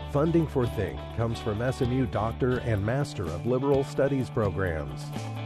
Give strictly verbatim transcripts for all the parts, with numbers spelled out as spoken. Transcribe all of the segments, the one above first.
Funding for Think comes from S M U Doctor and Master of Liberal Studies programs.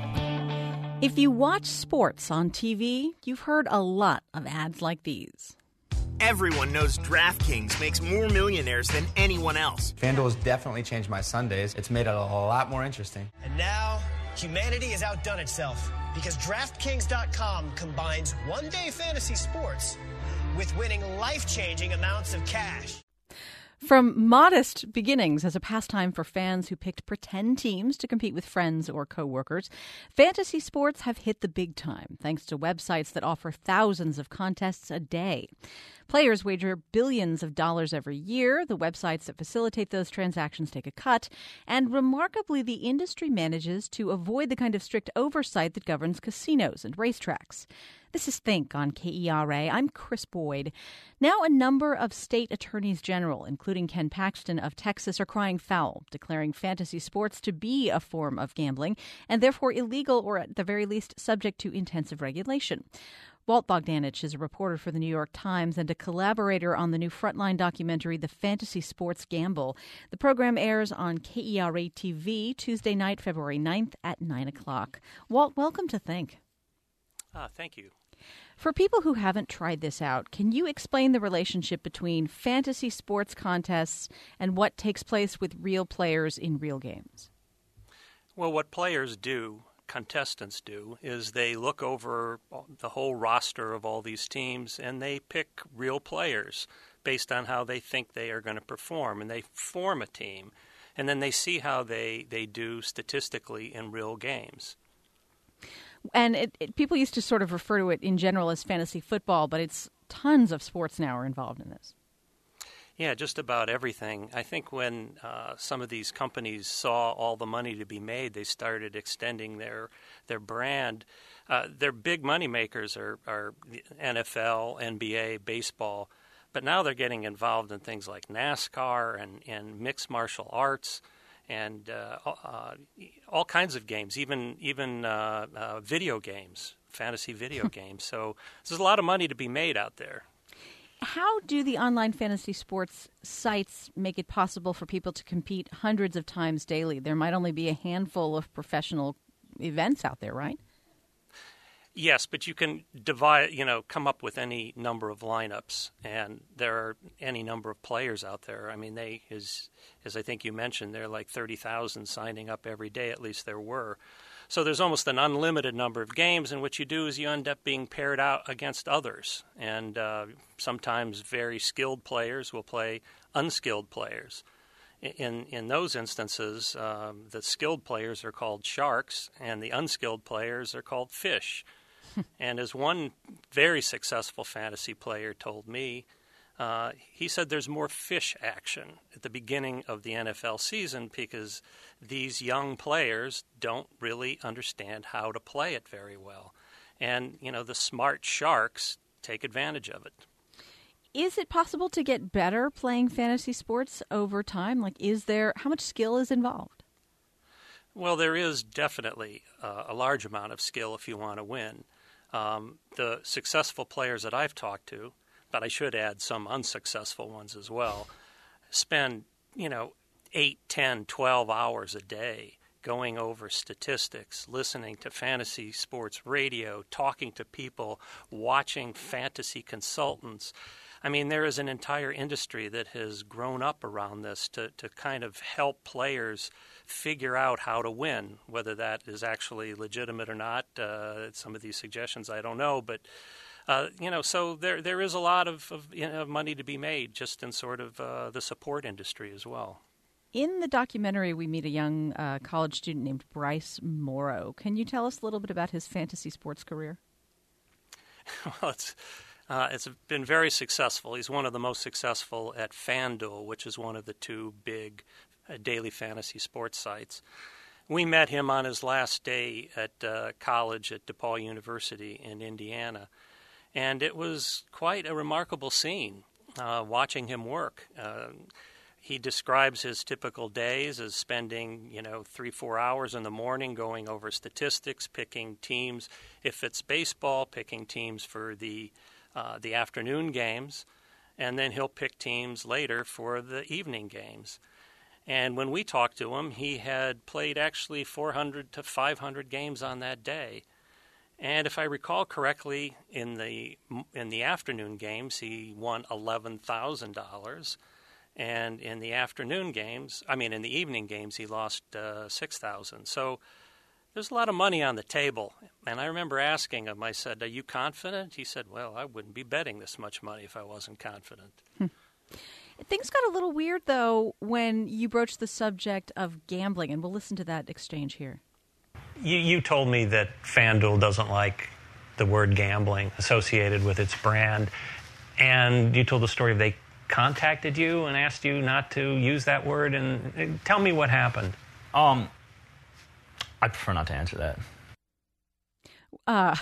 If you watch sports on T V, you've heard a lot of ads like these. Everyone knows DraftKings makes more millionaires than anyone else. FanDuel has definitely changed my Sundays. It's made it a lot more interesting. And now, humanity has outdone itself because DraftKings dot com combines one-day fantasy sports with winning life-changing amounts of cash. From modest beginnings as a pastime for fans who picked pretend teams to compete with friends or coworkers, fantasy sports have hit the big time thanks to websites that offer thousands of contests a day. Players wager billions of dollars every year. The websites that facilitate those transactions take a cut. And remarkably, the industry manages to avoid the kind of strict oversight that governs casinos and racetracks. This is Think on K E R A. I'm Chris Boyd. Now a number of state attorneys general, including Ken Paxton of Texas, are crying foul, declaring fantasy sports to be a form of gambling and therefore illegal or at the very least subject to intensive regulation. Walt Bogdanich is a reporter for the New York Times and a collaborator on the new Frontline documentary, The Fantasy Sports Gamble. The program airs on K E R A T V Tuesday night, February ninth at nine o'clock. Walt, welcome to Think. Uh, thank you. For people who haven't tried this out, can you explain the relationship between fantasy sports contests and what takes place with real players in real games? Well, what players do, contestants do, is they look over the whole roster of all these teams and they pick real players based on how they think they are going to perform. And they form a team, and then they see how they, they do statistically in real games. And it, it, people used to sort of refer to it in general as fantasy football, but it's tons of sports now are involved in this. Yeah, just about everything. I think when uh, some of these companies saw all the money to be made, they started extending their their brand. Uh, their big money makers are, are N F L, N B A, baseball, but now they're getting involved in things like NASCAR and, and mixed martial arts. And uh, uh, all kinds of games, even even uh, uh, video games, fantasy video games. So there's a lot of money to be made out there. How do the online fantasy sports sites make it possible for people to compete hundreds of times daily? There might only be a handful of professional events out there, right? Yes, but you can divide, you know, come up with any number of lineups, and there are any number of players out there. I mean, they, as, as I think you mentioned, there are like thirty thousand signing up every day, at least there were. So there's almost an unlimited number of games, and what you do is you end up being paired out against others. And uh, sometimes very skilled players will play unskilled players. In in those instances, um, the skilled players are called sharks, and the unskilled players are called fish. And as one very successful fantasy player told me, uh, he said there's more fish action at the beginning of the N F L season because these young players don't really understand how to play it very well. And, you know, the smart sharks take advantage of it. Is it possible to get better playing fantasy sports over time? Like, is there, how much skill is involved? Well, there is definitely uh, a large amount of skill if you want to win. Um, the successful players that I've talked to, but I should add some unsuccessful ones as well, spend, you know, eight, ten, twelve hours a day going over statistics, listening to fantasy sports radio, talking to people, watching fantasy consultants. I mean, there is an entire industry that has grown up around this to, to kind of help players figure out how to win, whether that is actually legitimate or not. Uh, some of these suggestions, I don't know. But, uh, you know, so there there is a lot of, of you know, money to be made just in sort of uh, the support industry as well. In the documentary, we meet a young uh, college student named Bryce Morrow. Can you tell us a little bit about his fantasy sports career? Well, it's... Uh, it's been very successful. He's one of the most successful at FanDuel, which is one of the two big uh, daily fantasy sports sites. We met him on his last day at uh, college at DePaul University in Indiana, and it was quite a remarkable scene uh, watching him work. Uh, he describes his typical days as spending, you know, three, four hours in the morning going over statistics, picking teams. If it's baseball, picking teams for the Uh, the afternoon games, and then he'll pick teams later for the evening games. And when we talked to him, he had played actually four hundred to five hundred games on that day. And if I recall correctly, in the in the afternoon games, he won eleven thousand dollars. And in the afternoon games, I mean, in the evening games, he lost uh, six thousand dollars. So there's a lot of money on the table. And I remember asking him, I said, "Are you confident?" He said, "Well, I wouldn't be betting this much money if I wasn't confident." Hmm. Things got a little weird, though, when you broached the subject of gambling, and we'll listen to that exchange here. You, you told me that FanDuel doesn't like the word gambling associated with its brand, and you told the story of they contacted you and asked you not to use that word, and, and tell me what happened. Um, I prefer not to answer that. Uh,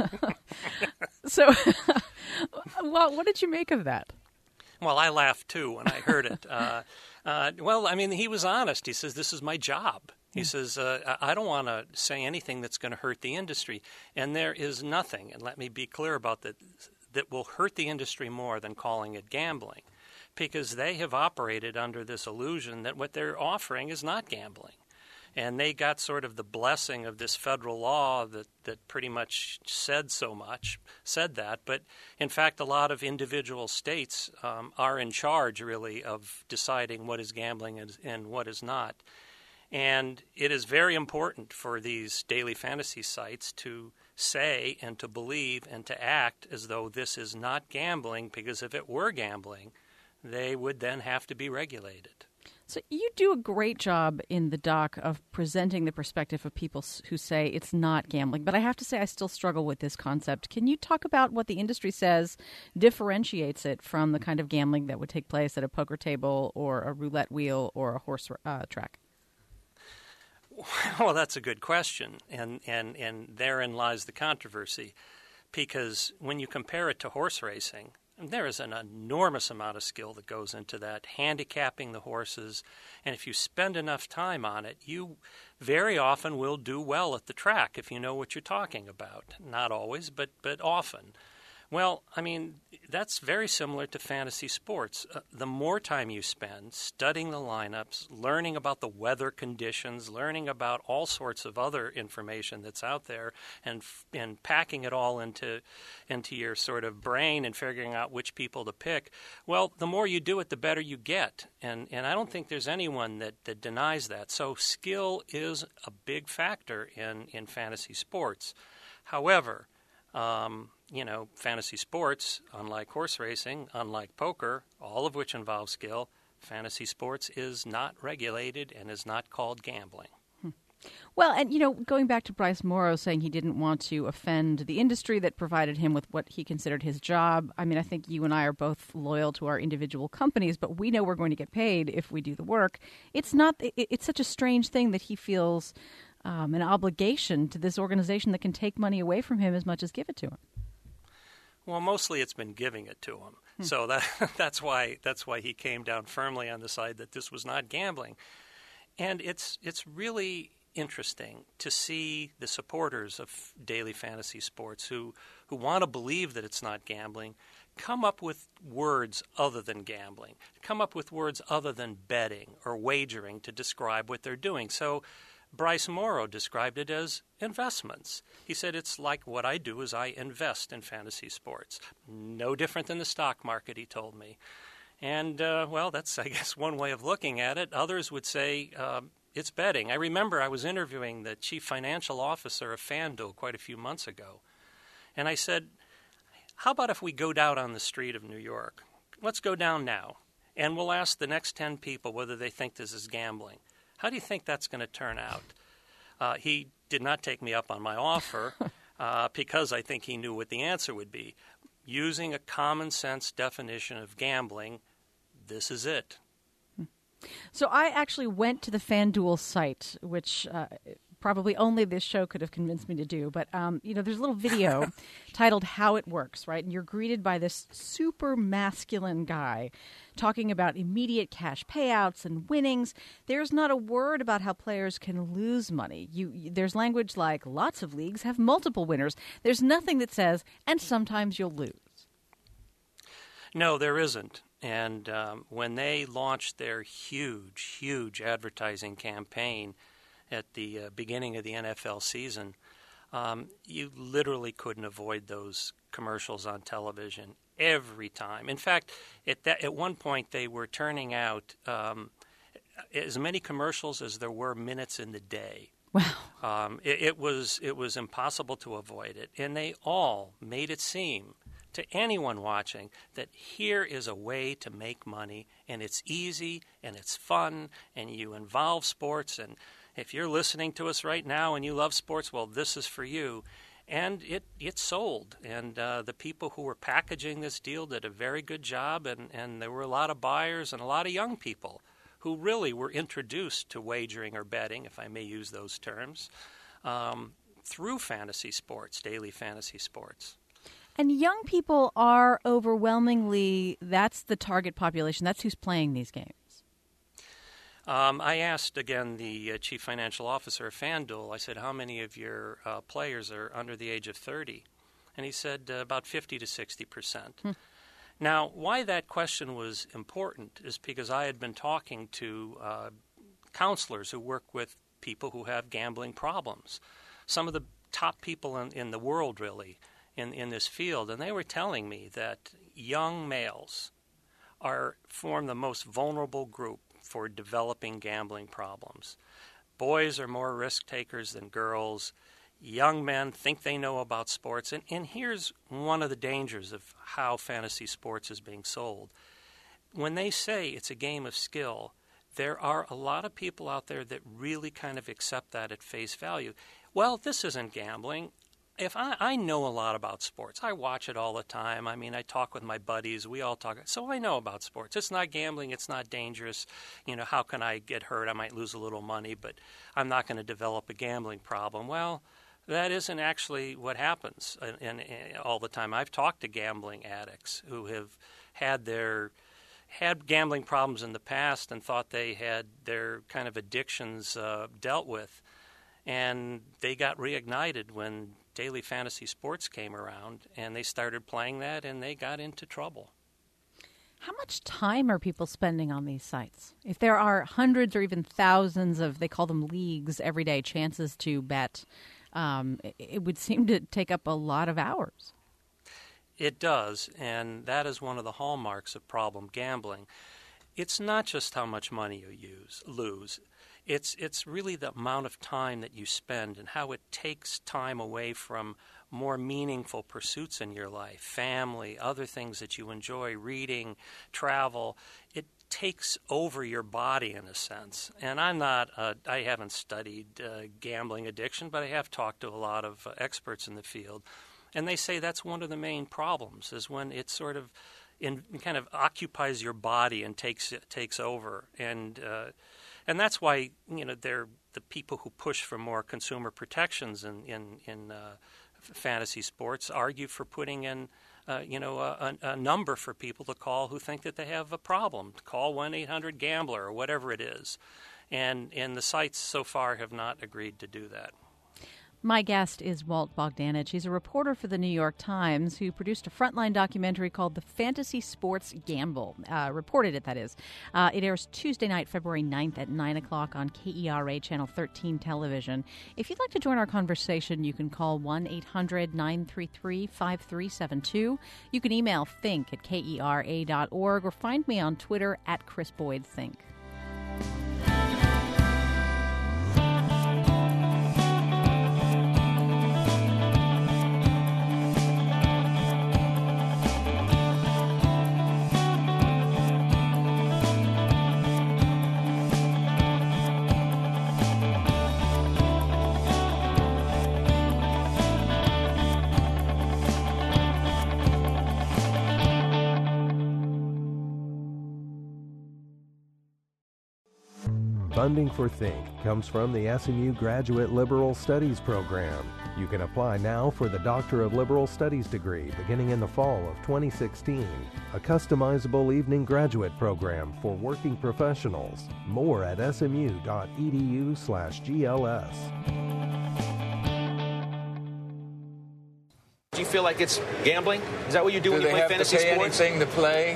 so, well, what did you make of that? Well, I laughed, too, when I heard it. Uh, uh, well, I mean, he was honest. He says, this is my job. He mm. says, uh, I don't want to say anything that's going to hurt the industry. And there is nothing, and let me be clear about that, that will hurt the industry more than calling it gambling, because they have operated under this illusion that what they're offering is not gambling. And they got sort of the blessing of this federal law that, that pretty much said so much, said that. But, in fact, a lot of individual states um, are in charge, really, of deciding what is gambling and, and what is not. And it is very important for these daily fantasy sites to say and to believe and to act as though this is not gambling, because if it were gambling, they would then have to be regulated. So you do a great job in the doc of presenting the perspective of people who say it's not gambling. But I have to say I still struggle with this concept. Can you talk about what the industry says differentiates it from the kind of gambling that would take place at a poker table or a roulette wheel or a horse uh, track? Well, that's a good question. And, and, and therein lies the controversy. Because when you compare it to horse racing, there is an enormous amount of skill that goes into that, handicapping the horses. And if you spend enough time on it, you very often will do well at the track if you know what you're talking about. Not always, but, but often. Well, I mean, that's very similar to fantasy sports. Uh, the more time you spend studying the lineups, learning about the weather conditions, learning about all sorts of other information that's out there, and and packing it all into into your sort of brain and figuring out which people to pick, well, the more you do it, the better you get. And and I don't think there's anyone that, that denies that. So skill is a big factor in, in fantasy sports. However, um, you know, fantasy sports, unlike horse racing, unlike poker, all of which involve skill, fantasy sports is not regulated and is not called gambling. Hmm. Well, and, you know, going back to Bryce Morrow saying he didn't want to offend the industry that provided him with what he considered his job, I mean, I think you and I are both loyal to our individual companies, but we know we're going to get paid if we do the work. It's not, it, it's such a strange thing that he feels um, an obligation to this organization that can take money away from him as much as give it to him. Well, mostly it's been giving it to him. Hmm. So that that's why that's why he came down firmly on the side that this was not gambling. And it's it's really interesting to see the supporters of daily fantasy sports who, who want to believe that it's not gambling come up with words other than gambling, come up with words other than betting or wagering to describe what they're doing. So Bryce Morrow described it as investments. He said, it's like what I do is I invest in fantasy sports. No different than the stock market, he told me. And, uh, well, that's, I guess, one way of looking at it. Others would say uh, it's betting. I remember I was interviewing the chief financial officer of FanDuel quite a few months ago. And I said, how about if we go down on the street of New York? Let's go down now, and we'll ask the next ten people whether they think this is gambling. How do you think that's going to turn out? Uh, he did not take me up on my offer uh, because I think he knew what the answer would be. Using a common sense definition of gambling, this is it. So I actually went to the FanDuel site, which uh, probably only this show could have convinced me to do. But, um, you know, there's a little video titled How It Works, right? And you're greeted by this super masculine guy talking about immediate cash payouts and winnings. There's not a word about how players can lose money. You, you, there's language like lots of leagues have multiple winners. There's nothing that says, and sometimes you'll lose. No, there isn't. And um, when they launched their huge, huge advertising campaign at the uh, beginning of the N F L season, um, you literally couldn't avoid those commercials on television every time. In fact, at that, at one point they were turning out um, as many commercials as there were minutes in the day. Wow. Um, it, it was it was impossible to avoid it, and they all made it seem to anyone watching that here is a way to make money, and it's easy and it's fun, and you involve sports. And if you're listening to us right now and you love sports, well, this is for you. And it, it sold. And uh, the people who were packaging this deal did a very good job, and, and there were a lot of buyers and a lot of young people who really were introduced to wagering or betting, if I may use those terms, um, through fantasy sports, daily fantasy sports. And young people are overwhelmingly, that's the target population. That's who's playing these games. Um, I asked, again, the uh, chief financial officer of FanDuel, I said, how many of your uh, players are under the age of thirty? And he said uh, about fifty to sixty percent. Hmm. Now, why that question was important is because I had been talking to uh, counselors who work with people who have gambling problems, some of the top people in, in the world, really, in, in this field, and they were telling me that young males are form the most vulnerable group for developing gambling problems. Boys are more risk takers than girls. Young men think they know about sports. And, and here's one of the dangers of how fantasy sports is being sold. When they say it's a game of skill, there are a lot of people out there that really kind of accept that at face value. Well, this isn't gambling. If I, I know a lot about sports. I watch it all the time. I mean, I talk with my buddies. We all talk. So I know about sports. It's not gambling. It's not dangerous. You know, how can I get hurt? I might lose a little money, but I'm not going to develop a gambling problem. Well, that isn't actually what happens in, in, in all the time. I've talked to gambling addicts who have had their had gambling problems in the past and thought they had their kind of addictions uh, dealt with, and they got reignited when daily fantasy sports came around, and they started playing that, and they got into trouble. How much time are people spending on these sites? If there are hundreds or even thousands of, they call them leagues, every day chances to bet, um, it, it would seem to take up a lot of hours. It does, and that is one of the hallmarks of problem gambling. It's not just how much money you use, lose. It's it's really the amount of time that you spend and how it takes time away from more meaningful pursuits in your life, family, other things that you enjoy, reading, travel. It takes over your body in a sense. And I'm not, uh, I haven't studied uh, gambling addiction, but I have talked to a lot of uh, experts in the field. And they say that's one of the main problems is when it sort of in, kind of occupies your body and takes takes over. And uh, And that's why, you know, they're the people who push for more consumer protections in in, in uh, fantasy sports argue for putting in, uh, you know, a, a number for people to call who think that they have a problem. Call one eight hundred gambler or whatever it is. And, and the sites so far have not agreed to do that. My guest is Walt Bogdanich. He's a reporter for the New York Times who produced a frontline documentary called The Fantasy Sports Gamble. Uh, reported it, that is. Uh, it airs Tuesday night, February ninth at nine o'clock on K E R A Channel thirteen television. If you'd like to join our conversation, you can call one eight hundred nine three three five three seven two. You can email think at K E R A dot org or find me on Twitter at Chris Boyd Think. Funding for Think comes from the S M U Graduate Liberal Studies program. You can apply now for the Doctor of Liberal Studies degree beginning in the fall of twenty sixteen, a customizable evening graduate program for working professionals. More at smu.edu slash GLS. feel like it's gambling? Is that what you do, do when you play fantasy sports? Do they sports? have to pay anything to play?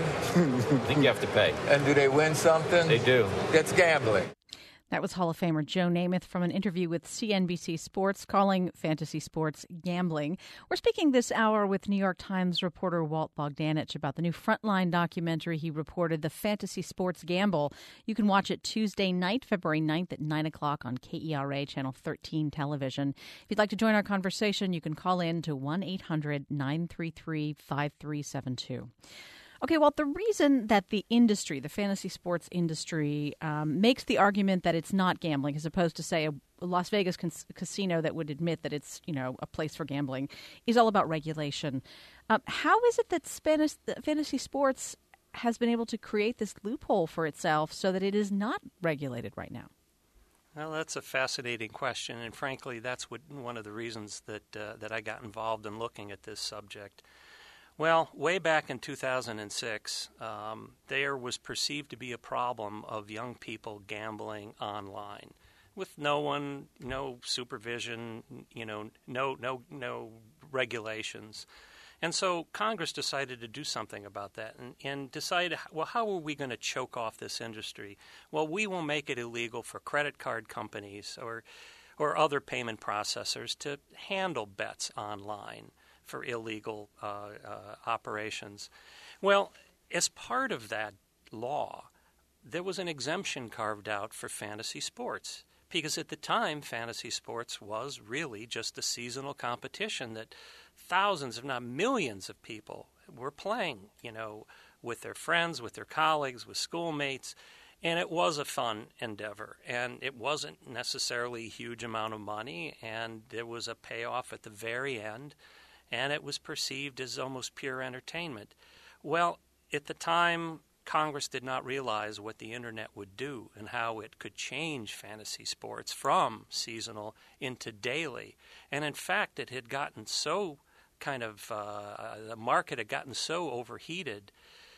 I think you have to pay. And do they win something? They do. That's gambling. That was Hall of Famer Joe Namath from an interview with C N B C Sports calling fantasy sports gambling. We're speaking this hour with New York Times reporter Walt Bogdanich about the new Frontline documentary he reported, The Fantasy Sports Gamble. You can watch it Tuesday night, February ninth at nine o'clock on K E R A Channel thirteen television. If you'd like to join our conversation, you can call in to one eight hundred nine three three five three seven two. Okay, well, the reason that the industry, the fantasy sports industry, um, makes the argument that it's not gambling, as opposed to, say, a Las Vegas cas- casino that would admit that it's, you know, a place for gambling, is all about regulation. Um, how is it that Spanish, fantasy sports has been able to create this loophole for itself so that it is not regulated right now? Well, that's a fascinating question, and frankly, that's what, one of the reasons that uh, that I got involved in looking at this subject. Well, way back in two thousand six, um, there was perceived to be a problem of young people gambling online with no one, no supervision, you know, no no no regulations. And so Congress decided to do something about that and, and decided, well, how are we going to choke off this industry? Well, we will make it illegal for credit card companies or or other payment processors to handle bets online for illegal uh, uh, operations. Well, as part of that law, there was an exemption carved out for fantasy sports, because at the time, fantasy sports was really just a seasonal competition that thousands, if not millions, of people were playing, you know, with their friends, with their colleagues, with schoolmates, and it was a fun endeavor, and it wasn't necessarily a huge amount of money, and there was a payoff at the very end, and it was perceived as almost pure entertainment. Well, at the time, Congress did not realize what the Internet would do and how it could change fantasy sports from seasonal into daily. And in fact, it had gotten so kind of, uh, the market had gotten so overheated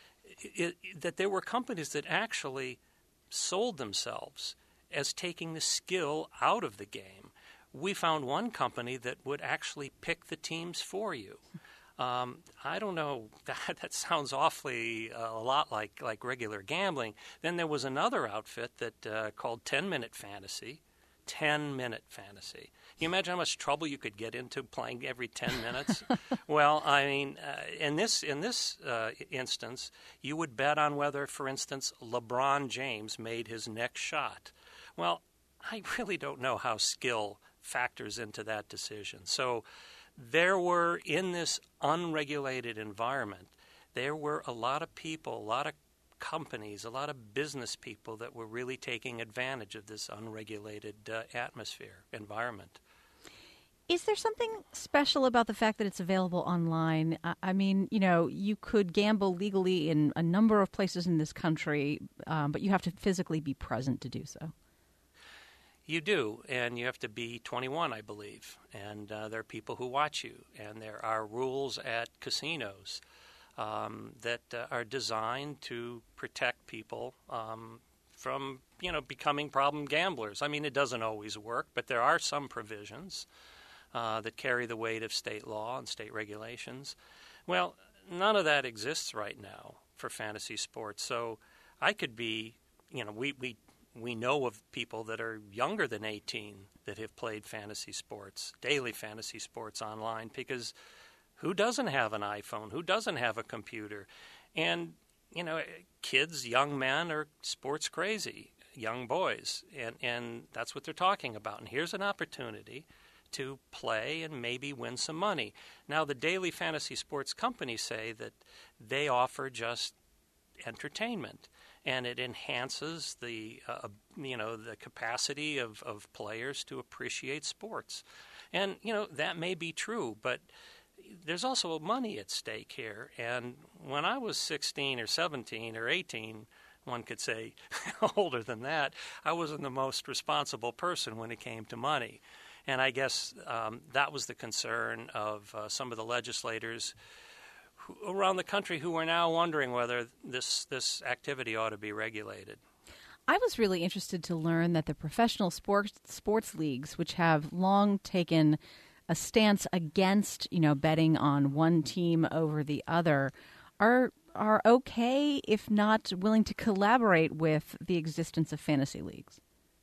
it, that there were companies that actually sold themselves as taking the skill out of the game. We found one company that would actually pick the teams for you. Um, I don't know, that, that sounds awfully uh, a lot like, like regular gambling. Then there was another outfit that uh, called ten-minute Fantasy, ten-minute Fantasy. Can you imagine how much trouble you could get into playing every ten minutes? Well, I mean, uh, in this, in this uh, instance, you would bet on whether, for instance, LeBron James made his next shot. Well, I really don't know how skill factors into that decision. So there were, in this unregulated environment, there were a lot of people, a lot of companies, a lot of business people that were really taking advantage of this unregulated uh, atmosphere, environment. Is there something special about the fact that it's available online? I mean, you know, you could gamble legally in a number of places in this country, um, but you have to physically be present to do so. You do, and you have to be twenty-one, I believe, and uh, there are people who watch you, and there are rules at casinos um, that uh, are designed to protect people um, from, you know, becoming problem gamblers. I mean, it doesn't always work, but there are some provisions uh, that carry the weight of state law and state regulations. Well, none of that exists right now for fantasy sports, so I could be, you know, we, we We know of people that are younger than eighteen that have played fantasy sports, daily fantasy sports online, because who doesn't have an iPhone? Who doesn't have a computer? And, you know, kids, young men are sports crazy, young boys, and, and that's what they're talking about. And here's an opportunity to play and maybe win some money. Now, the daily fantasy sports companies say that they offer just entertainment, and it enhances the uh, you know the capacity of, of players to appreciate sports. And you know that may be true, but there's also money at stake here. And when I was sixteen or seventeen or eighteen, one could say older than that, I wasn't the most responsible person when it came to money. And I guess um, that was the concern of uh, some of the legislators around the country who are now wondering whether this this activity ought to be regulated. I was really interested to learn that the professional sports sports leagues, which have long taken a stance against, you know, betting on one team over the other are are okay, if not willing to collaborate with the existence of fantasy leagues.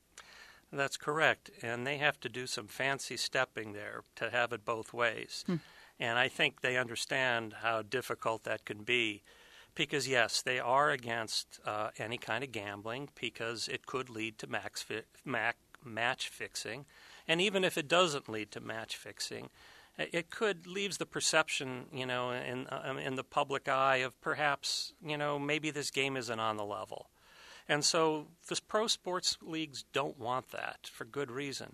That's correct, and they have to do some fancy stepping there to have it both ways. Hmm. And I think they understand how difficult that can be because, yes, they are against uh, any kind of gambling because it could lead to max fi- mac- match fixing. And even if it doesn't lead to match fixing, it could leaves the perception, you know, in uh, in the public eye of perhaps, you know, maybe this game isn't on the level. And so the pro sports leagues don't want that for good reason.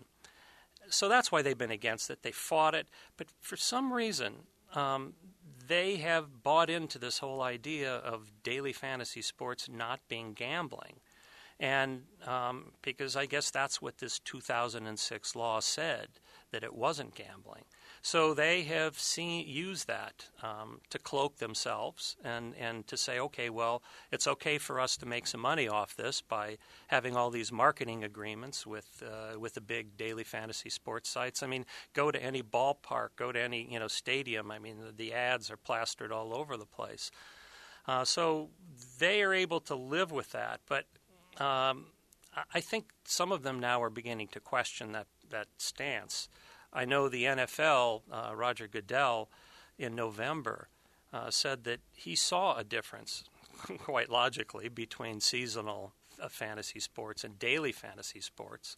So that's why they've been against it. They fought it. But for some reason, um, they have bought into this whole idea of daily fantasy sports not being gambling. And um, because I guess that's what this two thousand six law said, that it wasn't gambling. So they have seen used that um, to cloak themselves and, and to say, okay, well, it's okay for us to make some money off this by having all these marketing agreements with uh, with the big daily fantasy sports sites. I mean, go to any ballpark, go to any you know stadium. I mean, the, the ads are plastered all over the place. Uh, so they are able to live with that, but um, I think some of them now are beginning to question that, that stance. I know the N F L, uh, Roger Goodell, in November uh, said that he saw a difference, quite logically, between seasonal uh, fantasy sports and daily fantasy sports.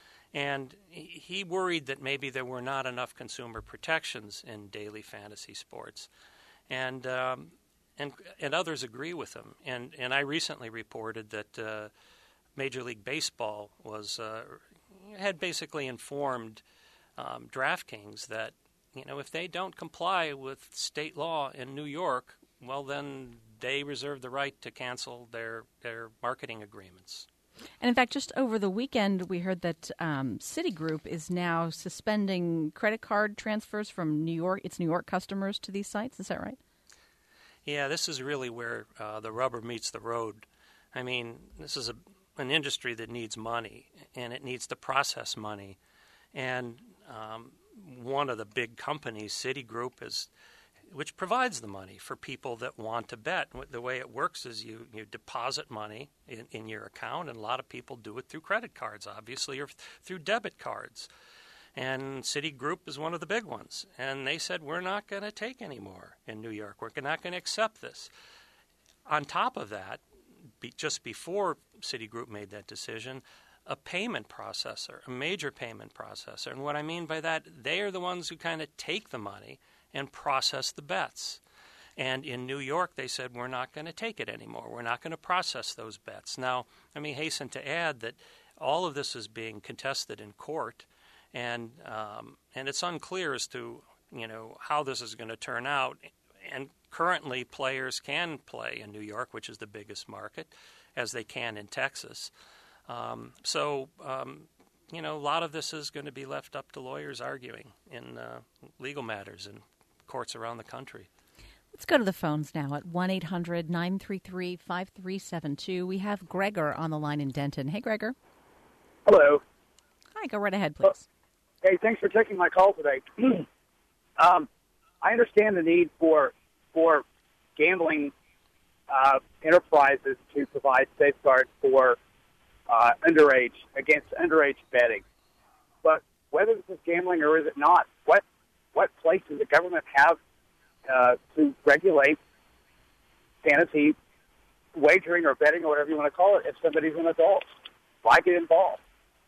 And he worried that maybe there were not enough consumer protections in daily fantasy sports. And um, and and others agree with him. And, and I recently reported that uh, Major League Baseball was uh, had basically informed Um, DraftKings that, you know, if they don't comply with state law in New York, well, then they reserve the right to cancel their, their marketing agreements. And in fact, just over the weekend, we heard that um, Citigroup is now suspending credit card transfers from New York, its New York customers to these sites. Is that right? Yeah, this is really where uh, the rubber meets the road. I mean, this is a, an industry that needs money, and it needs to process money. And um, one of the big companies, Citigroup, is, which provides the money for people that want to bet. The way it works is you, you deposit money in, in your account, and a lot of people do it through credit cards, obviously, or through debit cards. And Citigroup is one of the big ones. And they said, we're not going to take any more in New York. We're not going to accept this. On top of that, be, just before Citigroup made that decision, a payment processor, a major payment processor. And what I mean by that, they are the ones who kind of take the money and process the bets. And in New York, they said, we're not going to take it anymore. We're not going to process those bets. Now, let me hasten to add that all of this is being contested in court, and um, and it's unclear as to, you know, how this is going to turn out. And currently, players can play in New York, which is the biggest market, as they can in Texas. Um, so, um, you know, a lot of this is going to be left up to lawyers arguing in uh, legal matters in courts around the country. Let's go to the phones now at one eight hundred nine three three five three seven two. We have Gregor on the line in Denton. Hey, Gregor. Hello. Hi, go right ahead, please. Hey, thanks for taking my call today. um, I understand the need for for gambling uh, enterprises to provide safeguards for Uh, underage, against underage betting. But whether this is gambling or is it not, what what place does the government have uh, to regulate fantasy wagering or betting or whatever you want to call it if somebody's an adult? Why get involved?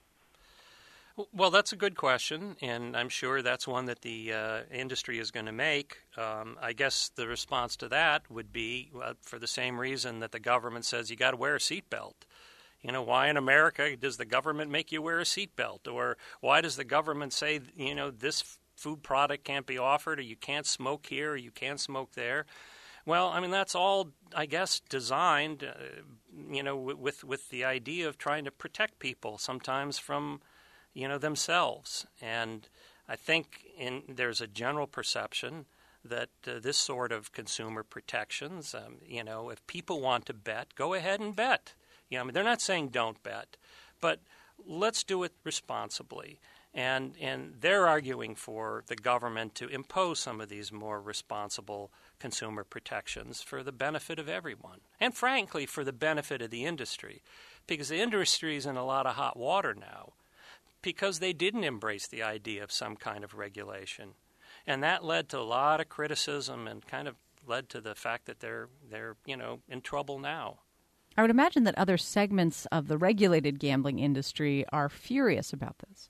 Well, that's a good question, and I'm sure that's one that the uh, industry is going to make. Um, I guess the response to that would be, well, for the same reason that the government says you got to wear a seatbelt. You know, why in America does the government make you wear a seatbelt? Or why does the government say, you know, this food product can't be offered, or you can't smoke here, or you can't smoke there? Well, I mean, that's all, I guess, designed, uh, you know, with with the idea of trying to protect people sometimes from, you know, themselves. And I think in, there's a general perception that uh, this sort of consumer protections, um, you know, if people want to bet, go ahead and bet. You know, I mean, they're not saying don't bet, but let's do it responsibly. And and they're arguing for the government to impose some of these more responsible consumer protections for the benefit of everyone. And frankly, for the benefit of the industry. Because the industry is in a lot of hot water now because they didn't embrace the idea of some kind of regulation. And that led to a lot of criticism and kind of led to the fact that they're, they're you know, in trouble now. I would imagine that other segments of the regulated gambling industry are furious about this.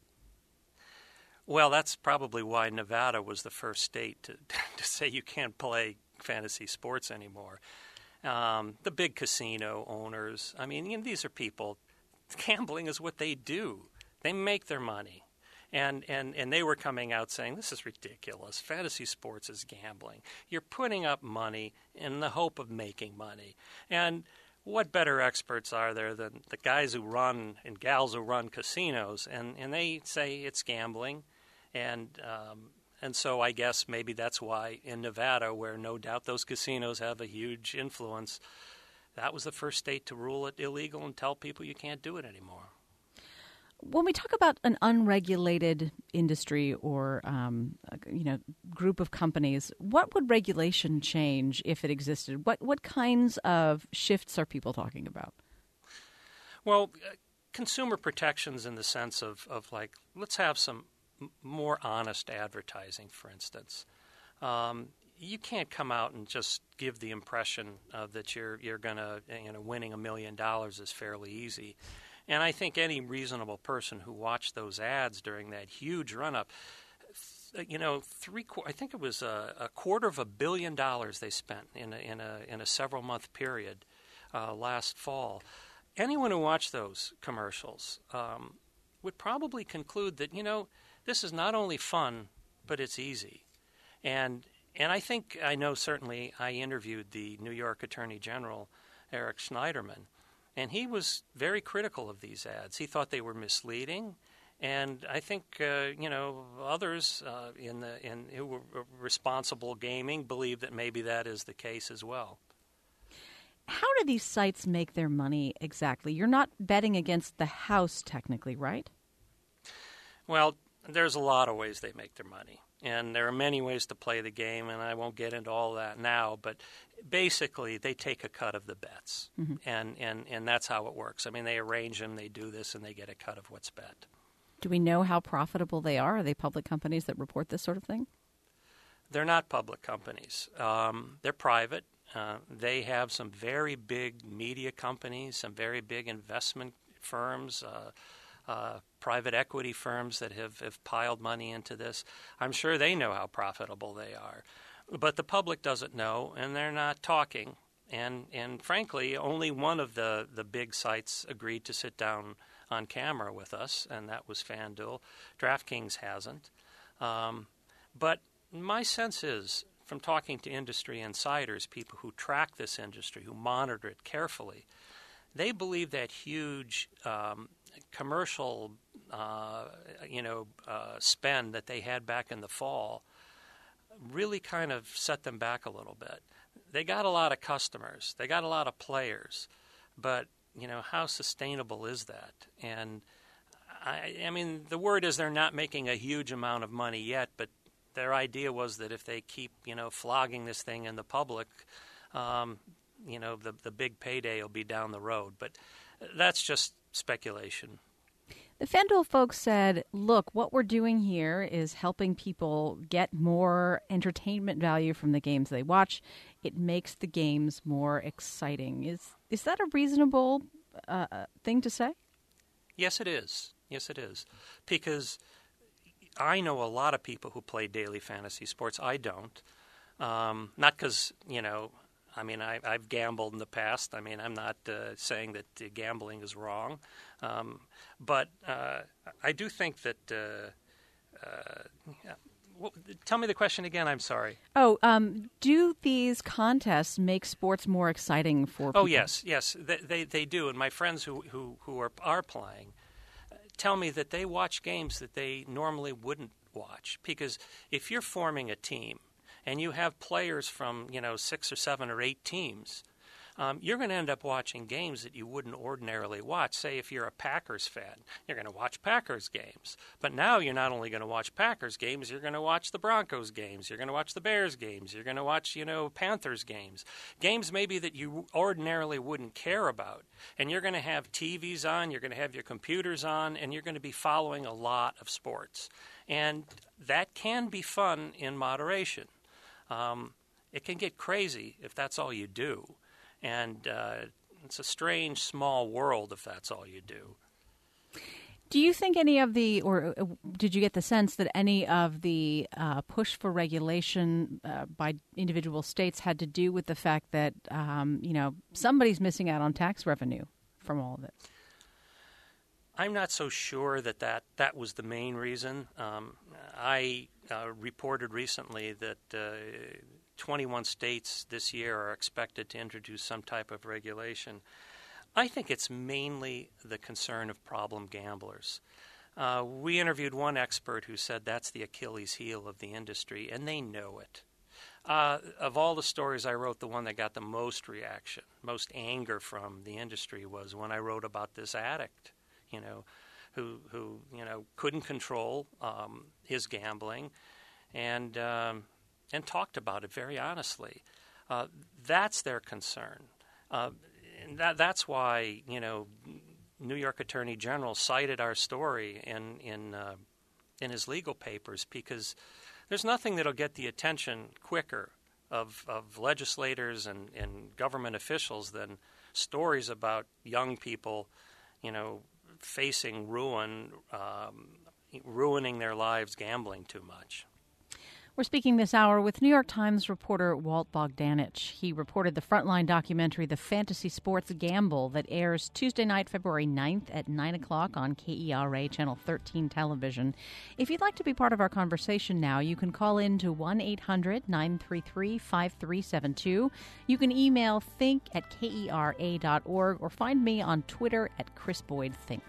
Well, that's probably why Nevada was the first state to, to say you can't play fantasy sports anymore. Um, the big casino owners, I mean, you know, these are people, gambling is what they do. They make their money. And, and, and they were coming out saying, this is ridiculous. Fantasy sports is gambling. You're putting up money in the hope of making money. And what better experts are there than the guys who run and gals who run casinos? And, and they say it's gambling. And um, and so I guess maybe that's why in Nevada, where no doubt those casinos have a huge influence, that was the first state to rule it illegal and tell people you can't do it anymore. When we talk about an unregulated industry or um, you know group of companies, what would regulation change if it existed? What what kinds of shifts are people talking about? Well, uh, consumer protections in the sense of, of like, let's have some more honest advertising, for instance. Um, you can't come out and just give the impression uh, that you're you're going to, you know, winning a million dollars is fairly easy. And I think any reasonable person who watched those ads during that huge run-up, you know, three. I think it was a, a quarter of a billion dollars they spent in a in a in a several-month period uh, last fall. Anyone who watched those commercials um, would probably conclude that, you know, this is not only fun, but it's easy. And and I think, I know certainly I interviewed the New York Attorney General, Eric Schneiderman, and he was very critical of these ads. He thought they were misleading. And I think, uh, you know, others uh, in the in who were responsible gaming believe that maybe that is the case as well. How do these sites make their money exactly? You're not betting against the house technically, right? Well, there's a lot of ways they make their money, and there are many ways to play the game, and I won't get into all that now, but basically they take a cut of the bets, mm-hmm. and, and, and that's how it works. I mean, they arrange them, they do this, and they get a cut of what's bet. Do we know how profitable they are? Are they public companies that report this sort of thing? They're not public companies. Um, they're private. Uh, they have some very big media companies, some very big investment firms, uh, uh, private equity firms that have, have piled money into this. I'm sure they know how profitable they are. But the public doesn't know, and they're not talking. And and frankly, only one of the, the big sites agreed to sit down on camera with us, and that was FanDuel. DraftKings hasn't. Um, but my sense is, from talking to industry insiders, people who track this industry, who monitor it carefully, they believe that huge um, commercial, uh, you know, uh, spend that they had back in the fall really kind of set them back a little bit. They got a lot of customers, they got a lot of players, but you know, how sustainable is that? And I, I mean, the word is they're not making a huge amount of money yet, but their idea was that if they keep, you know, flogging this thing in the public, um, you know, the the big payday will be down the road. But that's just speculation. The FanDuel folks said, look, what we're doing here is helping people get more entertainment value from the games they watch. It makes the games more exciting. Is is that a reasonable uh, thing to say? Yes, it is. Yes, it is. Because I know a lot of people who play daily fantasy sports. I don't. Um, not because, you know, I mean, I, I've gambled in the past. I mean, I'm not uh, saying that uh, gambling is wrong. Um, but uh, I do think that uh, uh, yeah. Well, tell me the question again. I'm sorry. Oh, um, do these contests make sports more exciting for people? Oh, yes, yes, they they, they do. And my friends who, who, who are, are playing uh, tell me that they watch games that they normally wouldn't watch. Because if you're forming a team and you have players from, you know, six or seven or eight teams, um, you're going to end up watching games that you wouldn't ordinarily watch. Say if you're a Packers fan, you're going to watch Packers games. But now you're not only going to watch Packers games, you're going to watch the Broncos games, you're going to watch the Bears games, you're going to watch, you know, Panthers games. Games maybe that you ordinarily wouldn't care about. And you're going to have T Vs on, you're going to have your computers on, and you're going to be following a lot of sports. And that can be fun in moderation. Um, it can get crazy if that's all you do. And uh, it's a strange, small world if that's all you do. Do you think any of the, or uh, did you get the sense that any of the uh, push for regulation uh, by individual states had to do with the fact that, um, you know, somebody's missing out on tax revenue from all of it? I'm not so sure that that, that was the main reason. Um, I uh, reported recently that uh, twenty-one states this year are expected to introduce some type of regulation. I think it's mainly the concern of problem gamblers. Uh, we interviewed one expert who said that's the Achilles heel of the industry, and they know it. Uh, of all the stories I wrote, the one that got the most reaction, most anger from the industry was when I wrote about this addict, you know, who, who you know, couldn't control um, his gambling and, um, and talked about it very honestly. Uh, that's their concern. Uh, And that, that's why, you know, New York Attorney General cited our story in in, uh, in his legal papers because there's nothing that'll get the attention quicker of, of legislators and, and government officials than stories about young people, you know, facing ruin, um, ruining their lives gambling too much. We're speaking this hour with New York Times reporter Walt Bogdanich. He reported the Frontline documentary, The Fantasy Sports Gamble, that airs Tuesday night, February ninth at nine o'clock on K E R A Channel thirteen television. If you'd like to be part of our conversation now, you can call in to one eight hundred nine three three five three seven two. You can email think at K E R A dot org or find me on Twitter at Chris Boyd Think.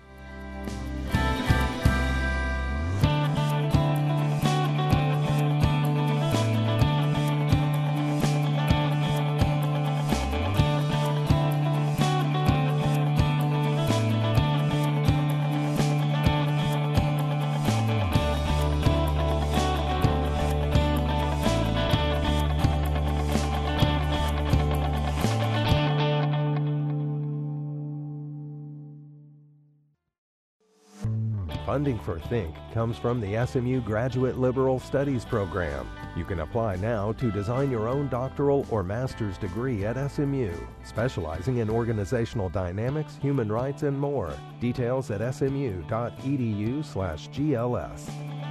Funding for Think comes from the S M U Graduate Liberal Studies program. You can apply now to design your own doctoral or master's degree at S M U, specializing in organizational dynamics, human rights, and more. Details at smu.edu slash GLS.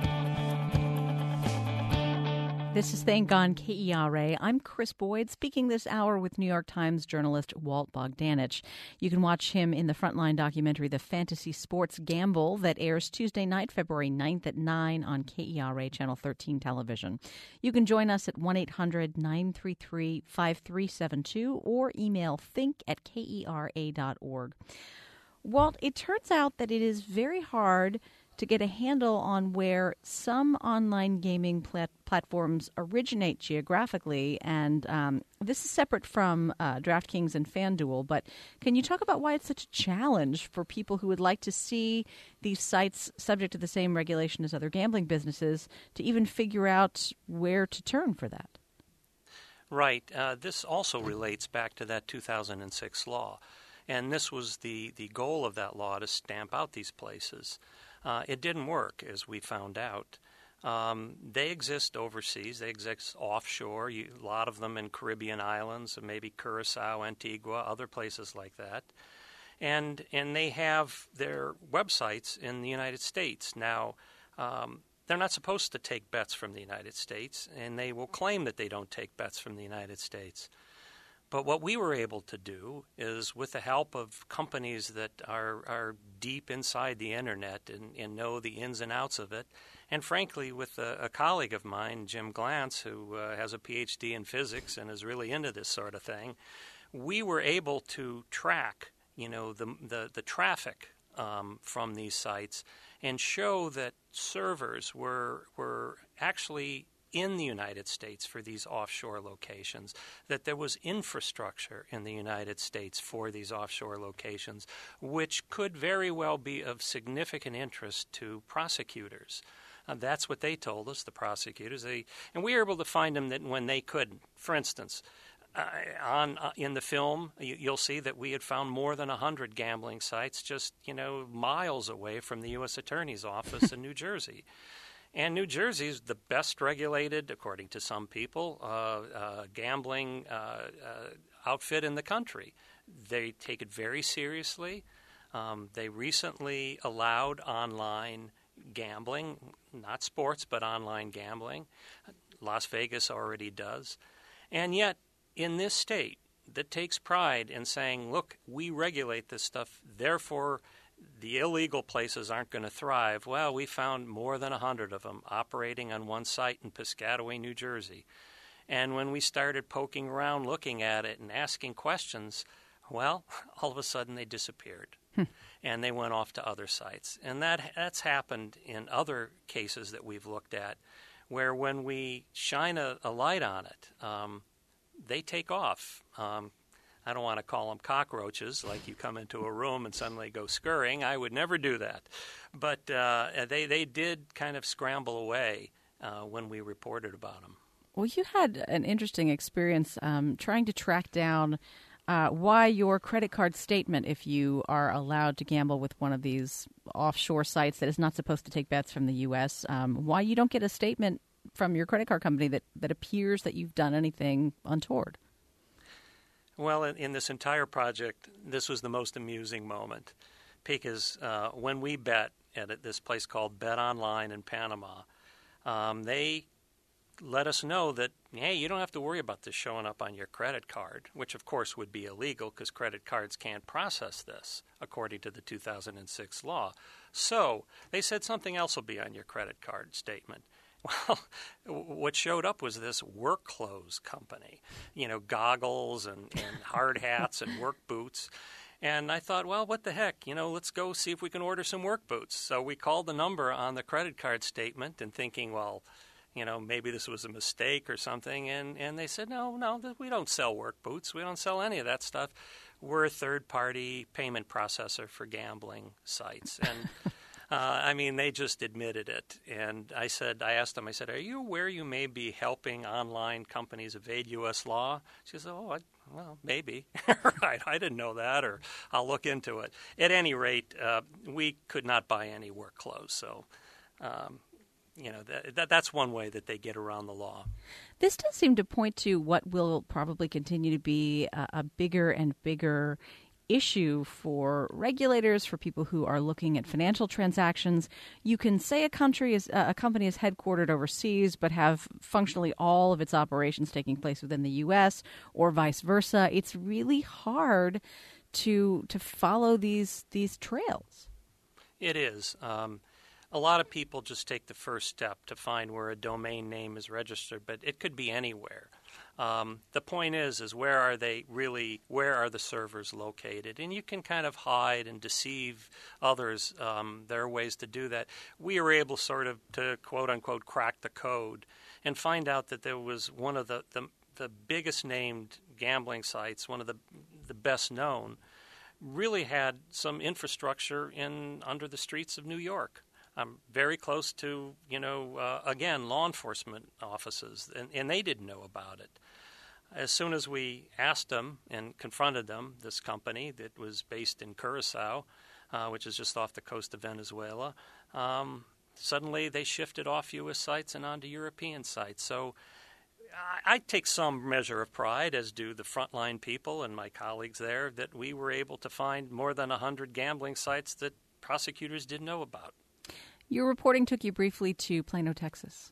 This is Think on K E R A. I'm Chris Boyd, speaking this hour with New York Times journalist Walt Bogdanich. You can watch him in the Frontline documentary, The Fantasy Sports Gamble, that airs Tuesday night, February ninth at nine on K E R A Channel thirteen television. You can join us at one eight hundred nine three three five three seven two or email think at K E R A dot org. Walt, it turns out that it is very hard to get a handle on where some online gaming plat- platforms originate geographically, and um, this is separate from uh, DraftKings and FanDuel, but can you talk about why it's such a challenge for people who would like to see these sites subject to the same regulation as other gambling businesses to even figure out where to turn for that? Right. Uh, this also relates back to that two thousand six law, and this was the, the goal of that law, to stamp out these places. Uh, it didn't work, as we found out. Um, they exist overseas. They exist offshore, you, a lot of them in Caribbean islands, maybe Curacao, Antigua, other places like that. And and they have their websites in the United States. Now, um, they're not supposed to take bets from the United States, and they will claim that they don't take bets from the United States. But what we were able to do is, with the help of companies that are, are deep inside the Internet and, and know the ins and outs of it, and frankly, with a, a colleague of mine, Jim Glantz, who uh, has a P H D in physics and is really into this sort of thing, we were able to track, you know, the the, the traffic um, from these sites and show that servers were were actually in the United States for these offshore locations, that there was infrastructure in the United States for these offshore locations, which could very well be of significant interest to prosecutors. Uh, that's what they told us, the prosecutors. They, and we were able to find them that when they couldn't. For instance, uh, on uh, in the film, you, you'll see that we had found more than one hundred gambling sites just, you know, miles away from the U S Attorney's Office in New Jersey. And New Jersey is the best regulated, according to some people, uh, uh, gambling uh, uh, outfit in the country. They take it very seriously. Um, they recently allowed online gambling, not sports, but online gambling. Las Vegas already does. And yet, in this state that takes pride in saying, look, we regulate this stuff, therefore the illegal places aren't going to thrive, well, we found more than one hundred of them operating on one site in Piscataway, New Jersey. And when we started poking around, looking at it, and asking questions, well, all of a sudden they disappeared. Hmm. And they went off to other sites. And that that's happened in other cases that we've looked at, where when we shine a, a light on it, um, they take off. Um, I don't want to call them cockroaches, like you come into a room and suddenly go scurrying. I would never do that. But uh, they, they did kind of scramble away uh, when we reported about them. Well, you had an interesting experience um, trying to track down Uh, why your credit card statement, if you are allowed to gamble with one of these offshore sites that is not supposed to take bets from the U S, um, why you don't get a statement from your credit card company that, that appears that you've done anything untoward. Well, in, in this entire project, this was the most amusing moment because uh, when we bet at this place called Bet Online in Panama, um, they let us know that, hey, you don't have to worry about this showing up on your credit card, which of course would be illegal because credit cards can't process this according to the two thousand six law. So they said something else will be on your credit card statement. Well, what showed up was this work clothes company, you know, goggles and, and hard hats and work boots. And I thought, well, what the heck, you know, let's go see if we can order some work boots. So we called the number on the credit card statement and thinking, well, you know, maybe this was a mistake or something. And, and they said, no, no, we don't sell work boots. We don't sell any of that stuff. We're a third-party payment processor for gambling sites. And, uh, I mean, they just admitted it. And I said, I asked them, I said, are you aware you may be helping online companies evade U S law? She said, oh, I, well, maybe. Right, I didn't know that, or I'll look into it. At any rate, uh, we could not buy any work clothes, so... Um, You know, that, that that's one way that they get around the law. This does seem to point to what will probably continue to be a, a bigger and bigger issue for regulators, for people who are looking at financial transactions. You can say a country is uh, a company is headquartered overseas, but have functionally all of its operations taking place within the U S or vice versa. It's really hard to to follow these these trails. It is. Um, A lot of people just take the first step to find where a domain name is registered, but it could be anywhere. Um, the point is, is where are they really, where are the servers located? And you can kind of hide and deceive others. Um, there are ways to do that. We were able sort of to, quote-unquote, crack the code and find out that there was one of the, the, the biggest named gambling sites, one of the, the best known, really had some infrastructure in under the streets of New York. I'm very close to, you know, uh, again, law enforcement offices, and, and they didn't know about it. As soon as we asked them and confronted them, this company that was based in Curacao, uh, which is just off the coast of Venezuela, um, suddenly they shifted off U S sites and onto European sites. So I, I take some measure of pride, as do the frontline people and my colleagues there, that we were able to find more than one hundred gambling sites that prosecutors didn't know about. Your reporting took you briefly to Plano, Texas.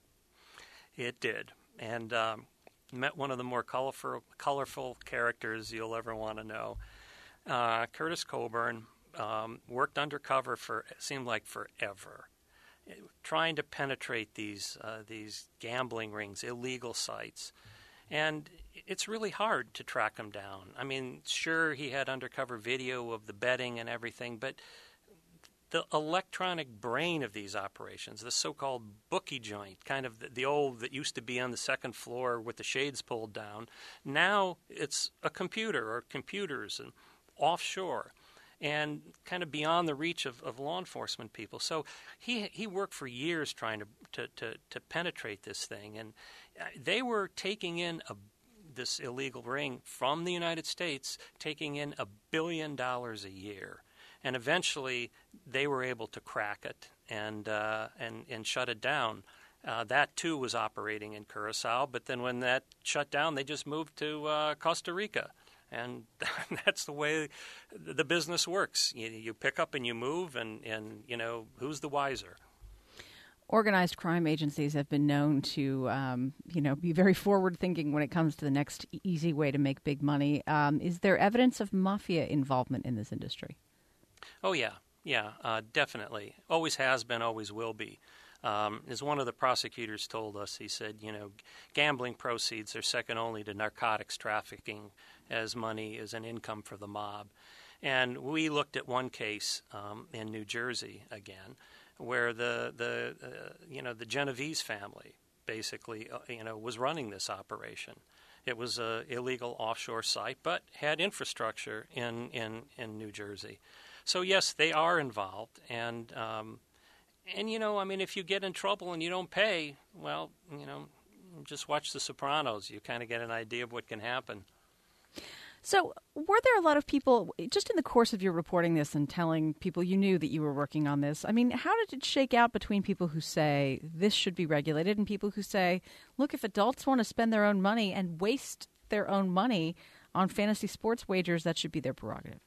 It did, and um, met one of the more colorful, colorful characters you'll ever want to know. Uh, Curtis Coburn um, worked undercover for, it seemed like forever, trying to penetrate these uh, these gambling rings, illegal sites. And it's really hard to track them down. I mean, sure, he had undercover video of the betting and everything, but the electronic brain of these operations, the so-called bookie joint, kind of the, the old that used to be on the second floor with the shades pulled down. Now it's a computer or computers and offshore and kind of beyond the reach of, of law enforcement people. So he he worked for years trying to, to, to, to penetrate this thing, and they were taking in a, this illegal ring from the United States, taking in a billion dollars a year. And eventually, they were able to crack it and uh, and and shut it down. Uh, that too was operating in Curacao, but then when that shut down, they just moved to uh, Costa Rica, and that's the way the business works. You, you pick up and you move, and, and you know who's the wiser. Organized crime agencies have been known to, um, you know, be very forward-thinking when it comes to the next easy way to make big money. Um, is there evidence of mafia involvement in this industry? Oh, yeah. Yeah, uh, definitely. Always has been, always will be. Um, as one of the prosecutors told us, he said, you know, gambling proceeds are second only to narcotics trafficking as money is an income for the mob. And we looked at one case um, in New Jersey again where the, the uh, you know, the Genovese family basically, uh, you know, was running this operation. It was an illegal offshore site, but had infrastructure in, in, in New Jersey. So, yes, they are involved. And, um, and, you know, I mean, if you get in trouble and you don't pay, well, you know, just watch The Sopranos. You kind of get an idea of what can happen. So were there a lot of people, just in the course of your reporting this and telling people you knew that you were working on this, I mean, how did it shake out between people who say this should be regulated and people who say, look, if adults want to spend their own money and waste their own money on fantasy sports wagers, that should be their prerogative?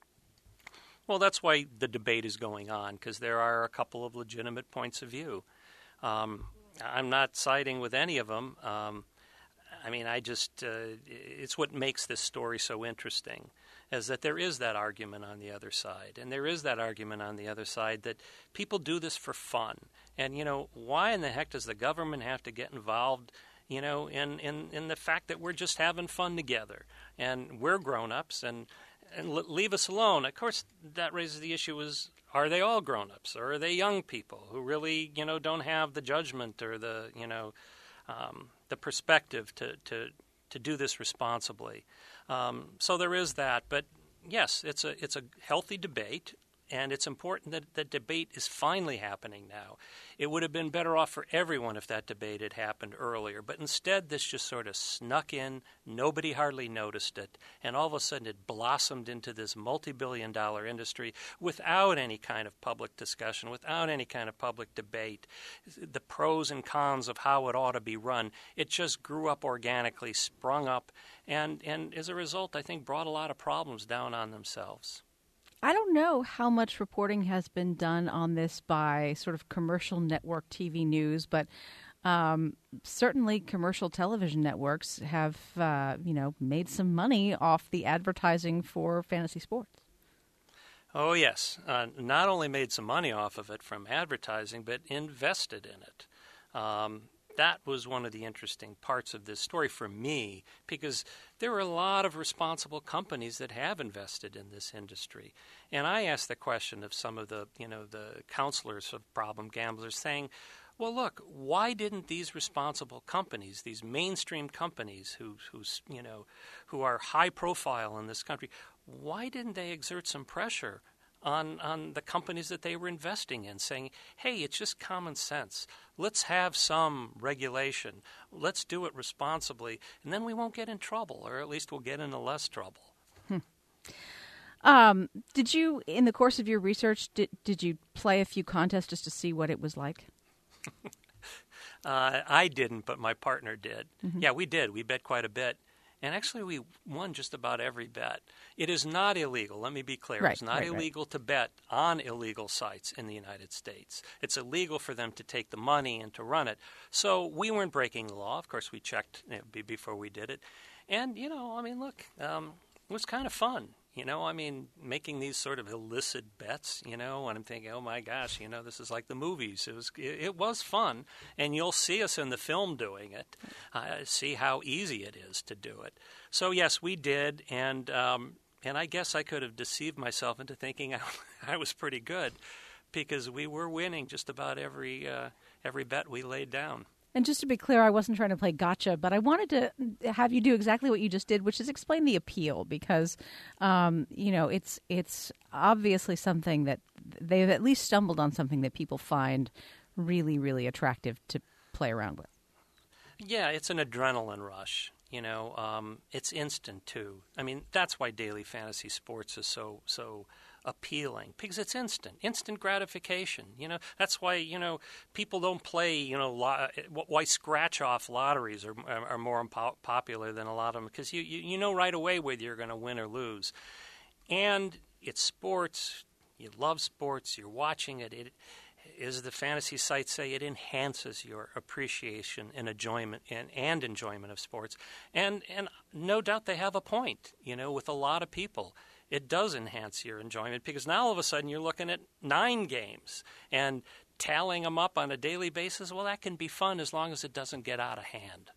Well, that's why the debate is going on, because there are a couple of legitimate points of view. Um, I'm not siding with any of them. Um, I mean, I just, uh, it's what makes this story so interesting, is that there is that argument on the other side. And there is that argument on the other side that people do this for fun. And, you know, why in the heck does the government have to get involved, you know, in, in, in the fact that we're just having fun together? And we're grown-ups, and, and leave us alone. Of course, that raises the issue is, are they all grown-ups? Or are they young people who really, you know, don't have the judgment or the, you know, um, the perspective to, to, to do this responsibly? Um, so there is that. But, yes, it's a it's a healthy debate, and it's important that that debate is finally happening now. It would have been better off for everyone if that debate had happened earlier. But instead, this just sort of snuck in. Nobody hardly noticed it. And all of a sudden, it blossomed into this multi-billion dollar industry without any kind of public discussion, without any kind of public debate. The pros and cons of how it ought to be run. It just grew up organically, sprung up, and, and as a result, I think, brought a lot of problems down on themselves. I don't know how much reporting has been done on this by sort of commercial network T V news, but um, certainly commercial television networks have, uh, you know, made some money off the advertising for fantasy sports. Oh, yes. Uh, not only made some money off of it from advertising, but invested in it. Um, that was one of the interesting parts of this story for me, because there are a lot of responsible companies that have invested in this industry. And I asked the question of some of the, you know, the counselors of problem gamblers, saying, well, look, why didn't these responsible companies, these mainstream companies who, who's, you know, who are high profile in this country, why didn't they exert some pressure on on the companies that they were investing in, saying, hey, it's just common sense. Let's have some regulation. Let's do it responsibly, and then we won't get in trouble, or at least we'll get into less trouble. Hmm. Um, did you, in the course of your research, did, did you play a few contests just to see what it was like? uh, I didn't, but my partner did. Mm-hmm. Yeah, we did. We bet quite a bit. And actually, we won just about every bet. It is not illegal. Let me be clear. Right, it's not right, illegal right. to bet on illegal sites in the United States. It's illegal for them to take the money and to run it. So we weren't breaking the law. Of course, we checked before we did it. And, you know, I mean, look, um, it was kind of fun. You know, I mean, making these sort of illicit bets, you know, and I'm thinking, oh, my gosh, you know, this is like the movies. It was it, it was fun, and you'll see us in the film doing it, uh, see how easy it is to do it. So, yes, we did, and um, and I guess I could have deceived myself into thinking I, I was pretty good. because we were winning just about every uh, every bet we laid down. And just to be clear, I wasn't trying to play gotcha, but I wanted to have you do exactly what you just did, which is explain the appeal, because, um, you know, it's it's obviously something that they've at least stumbled on, something that people find really, really attractive to play around with. Yeah, it's an adrenaline rush. You know, um, it's instant too. I mean, that's why daily fantasy sports is so so appealing, because it's instant, instant gratification. You know, that's why, you know, people don't play, you know, lo- why scratch-off lotteries are, are more impo- popular than a lot of them, because you, you, you know right away whether you're going to win or lose. And it's sports. You love sports. You're watching it. It, as the fantasy sites say, it enhances your appreciation and enjoyment and, and enjoyment of sports. And, and no doubt they have a point, you know, with a lot of people. It does enhance your enjoyment, because now all of a sudden you're looking at nine games and tallying them up on a daily basis. Well, that can be fun as long as it doesn't get out of hand.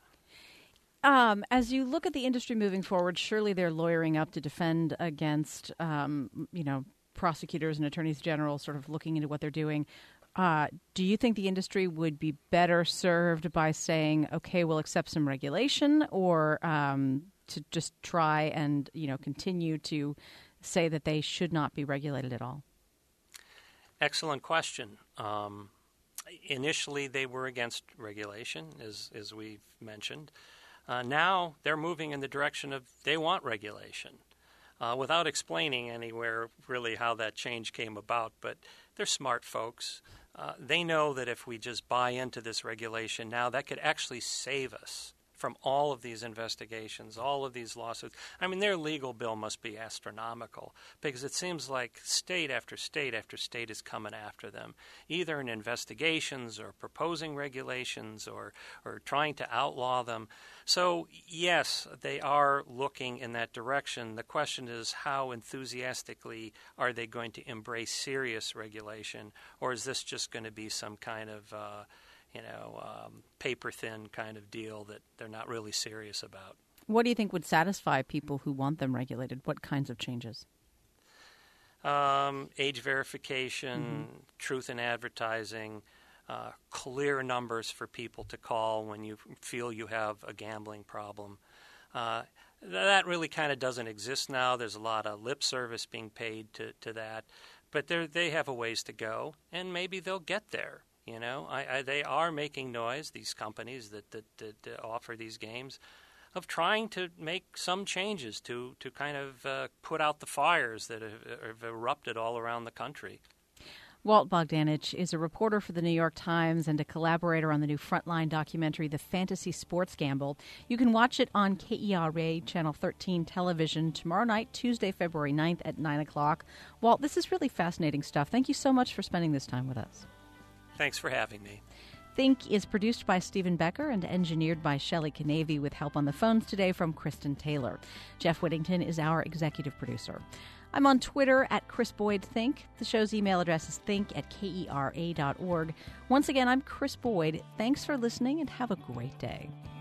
Um, as you look at the industry moving forward, surely they're lawyering up to defend against, um, you know, prosecutors and attorneys general sort of looking into what they're doing. Uh, do you think the industry would be better served by saying, okay, we'll accept some regulation, or um, to just try and, you know, continue to say that they should not be regulated at all? Excellent question. Um, initially, they were against regulation, as, as we've mentioned. Uh, now they're moving in the direction of they want regulation, uh, without explaining anywhere really how that change came about. But they're smart folks. Uh, they know that if we just buy into this regulation now, that could actually save us from all of these investigations, all of these lawsuits. I mean, their legal bill must be astronomical, because it seems like state after state after state is coming after them, either in investigations or proposing regulations or, or trying to outlaw them. So, yes, they are looking in that direction. The question is, how enthusiastically are they going to embrace serious regulation, or is this just going to be some kind of uh, you know, um, paper-thin kind of deal that they're not really serious about? What do you think would satisfy people who want them regulated? What kinds of changes? Um, age verification, mm-hmm. truth in advertising, uh, clear numbers for people to call when you feel you have a gambling problem. Uh, that really kind of doesn't exist now. There's a lot of lip service being paid to, to that. But they have a ways to go, and maybe they'll get there. You know, I, I, they are making noise, these companies that, that, that, that offer these games, of trying to make some changes to, to kind of uh, put out the fires that have, have erupted all around the country. Walt Bogdanich is a reporter for the New York Times and a collaborator on the new Frontline documentary, The Fantasy Sports Gamble. You can watch it on K E R A Channel thirteen television tomorrow night, Tuesday, February ninth at nine o'clock. Walt, this is really fascinating stuff. Thank you so much for spending this time with us. Thanks for having me. Think is produced by Stephen Becker and engineered by Shelley Canavy, with help on the phones today from Kristen Taylor. Jeff Whittington is our executive producer. I'm on Twitter at Chris Boyd Think. The show's email address is think at K E R A dot org. Once again, I'm Chris Boyd. Thanks for listening and have a great day.